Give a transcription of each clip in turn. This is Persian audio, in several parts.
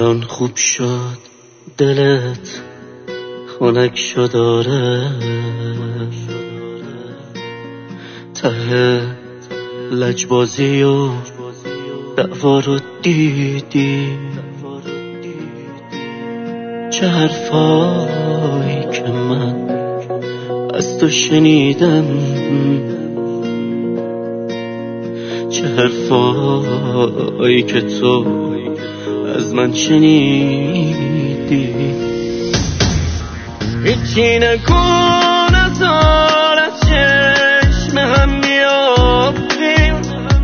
الان خوب شد دلت خنک شد آره ته لجبازی و دعوا رو دیدی چه حرفایی که من از تو شنیدم چه حرفایی که تو از من شنیدی هیچی نگو نزار از چشم هم بیافتیم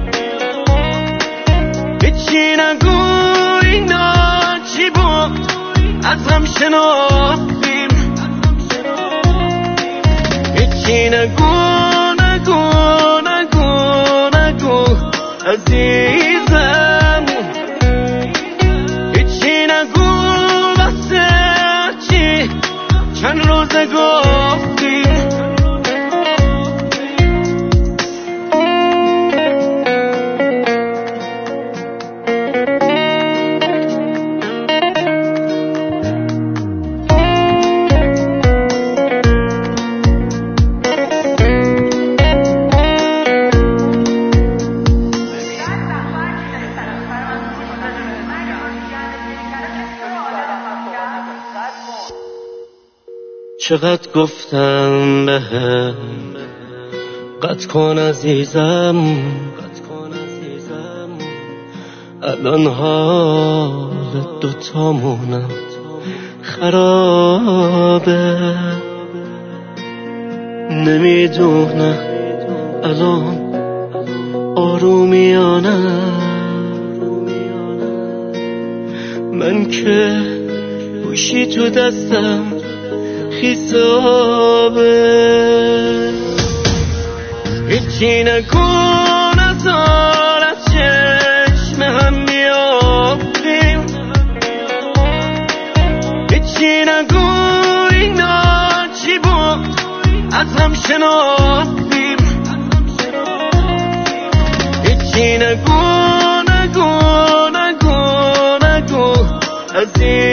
هیچی نگو اینا چی بود از هم شناختیم هیچی نگو نگو نگو نگو عزیزم هیچی نگو واسه چی چند روزه گفتیم چقدر گفتم بهم قطع کن عزیزم الان حال دوتامونم خرابه نمیدونم الان آرومیانم من که گوشی تو دستم خیسابه هیچی نگو نزار از چشم هم بیافتیم هیچی نگو اینا چی بود از هم شناختیم هیچی نگو نگو نگو نگو عزیز